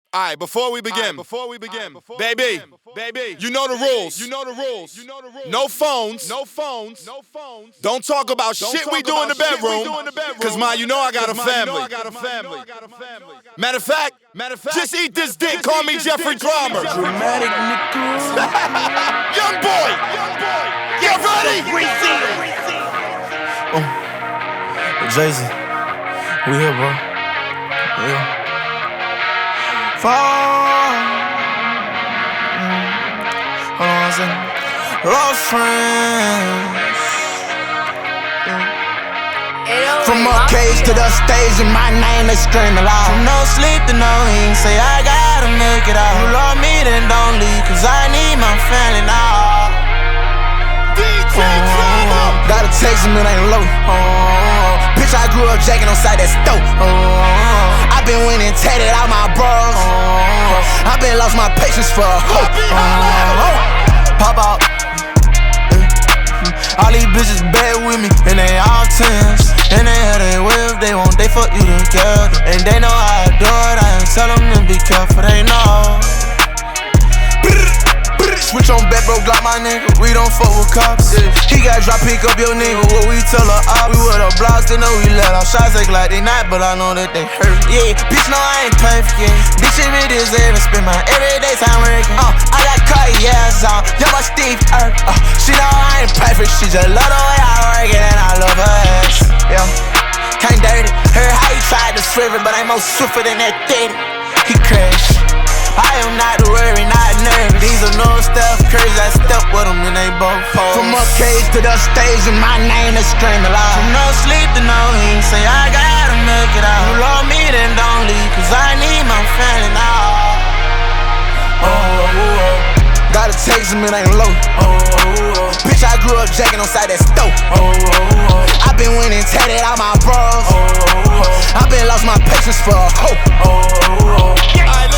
Alright, before we begin, baby, you know the rules. No phones. Don't talk about shit we do in the bedroom. Cause you know I got a family. Matter of fact, just eat this dick. Call me Jeffrey Dahmer. Dramatic Young boy, get ready. Jay-Z, we here, bro. Yeah. Fall. Hold on a second. Lost friends. From a cage to the stage, and my name they scream aloud. From no sleep to no eat, say I gotta make it out. You love me, then don't leave, cause I need my family now. Got a text and it ain't low. Bitch, I grew up jacking on side that stove. I been winning tatted out my bros. I been lost my patience for a hoe. Pop out. All these bitches bad with me, and they all tens. And they had their way if they want, they fuck you together. And they know how I do it, I ain't tell them to be careful, they know. Switch on back, bro, Glock my nigga, we don't fuck with cops. He got drop, pick up your nigga, what we tell her ops. We with our blocks, they know we let off shots, act like they not, but I know that they hurt. Yeah, bitch, no, I ain't perfect, yeah. Bitch, if it is, and spend my everyday time working. I got Cartiers on, yo, my Steve Earth. She know I ain't perfect, she just love the way I work it, and I love her ass. Yeah, can't dirty. Heard how he tried to swerve it, but I'm more swifter than that 30. He crashed. I am not worried, not nervous. These are no Steph Curry's, I step with them and they both pose. From a cage to the stage, and my name is screaming loud. From no sleep to no eat, say I gotta make it out. You love me, then don't leave, cause I need my family now. Got a text and it ain't low. Bitch, I grew up jacking on side that stove. I been winning tatted out my bros. I been lost my patience for a hoe.